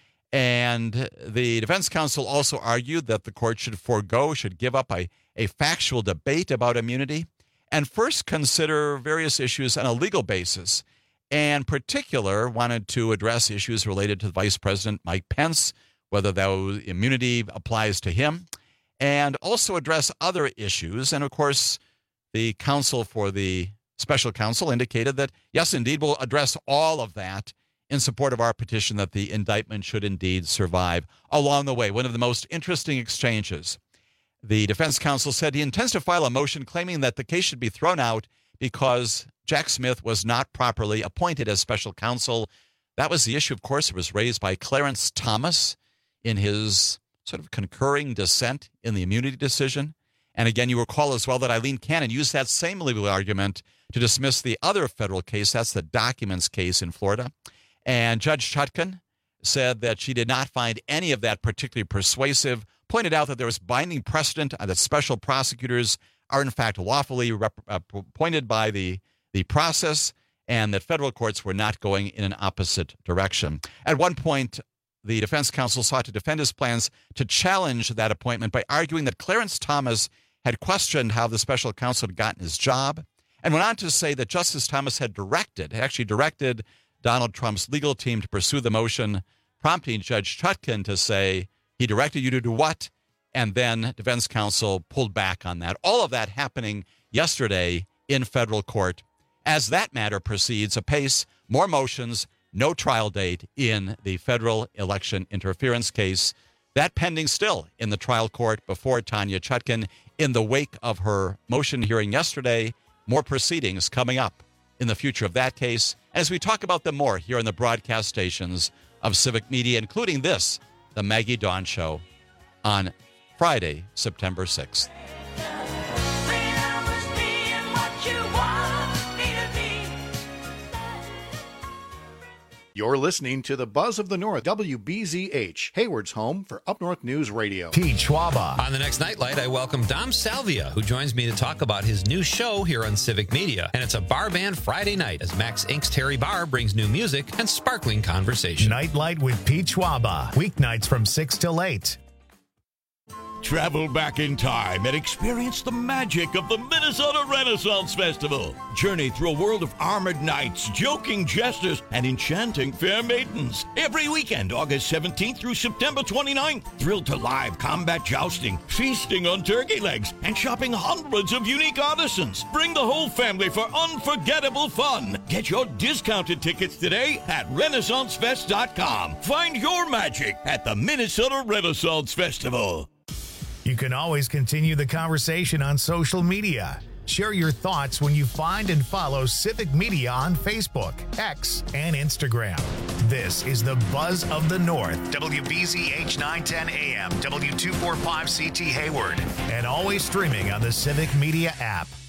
S14: And the defense counsel also argued that the court should forego, should give up a, a factual debate about immunity and first consider various issues on a legal basis. And in particular, wanted to address issues related to Vice President Mike Pence, whether that immunity applies to him, and also address other issues. And of course, the counsel for the special counsel indicated that, yes, indeed, we'll address all of that in support of our petition that the indictment should indeed survive. Along the way, one of the most interesting exchanges, the defense counsel said he intends to file a motion claiming that the case should be thrown out because Jack Smith was not properly appointed as special counsel. That was the issue, of course. It was raised by Clarence Thomas in his sort of concurring dissent in the immunity decision. And again, you recall as well that Eileen Cannon used that same legal argument to dismiss the other federal case. That's the documents case in Florida. And Judge Chutkan said that she did not find any of that particularly persuasive, pointed out that there was binding precedent and that special prosecutors are, in fact, lawfully rep- appointed by the, the process, and that federal courts were not going in an opposite direction. At one point, the defense counsel sought to defend his plans to challenge that appointment by arguing that Clarence Thomas had questioned how the special counsel had gotten his job, and went on to say that Justice Thomas had directed, actually directed Donald Trump's legal team to pursue the motion, prompting Judge Chutkan to say, he directed you to do what? And then defense counsel pulled back on that. All of that happening yesterday in federal court. As that matter proceeds apace, more motions, no trial date in the federal election interference case. That pending still in the trial court before Tanya Chutkan. In the wake of her motion hearing yesterday, more proceedings coming up in the future of that case, as we talk about them more here on the broadcast stations of Civic Media, including this, the Maggie Dawn Show, on Friday, September sixth.
S11: You're listening to the Buzz of the North, W B Z H, Hayward's home for Up North News Radio.
S1: Pete Schwaba.
S27: On the next Nightlight, I welcome Dom Salvia, who joins me to talk about his new show here on Civic Media. And it's a bar band Friday night as Max Incorporated's Terry Barr brings new music and sparkling conversation.
S1: Nightlight with Pete Schwaba. Weeknights from six till eight.
S12: Travel back in time and experience the magic of the Minnesota Renaissance Festival. Journey through a world of armored knights, joking jesters, and enchanting fair maidens. Every weekend, August seventeenth through September twenty-ninth. Thrilled to live combat jousting, feasting on turkey legs, and shopping hundreds of unique artisans. Bring the whole family for unforgettable fun. Get your discounted tickets today at Renaissance Fest dot com. Find your magic at the Minnesota Renaissance Festival.
S1: You can always continue the conversation on social media. Share your thoughts when you find and follow Civic Media on Facebook, X, and Instagram. This is the Buzz of the North, W B Z H nine ten A M, W two forty-five C T Hayward, and always streaming on the Civic Media app.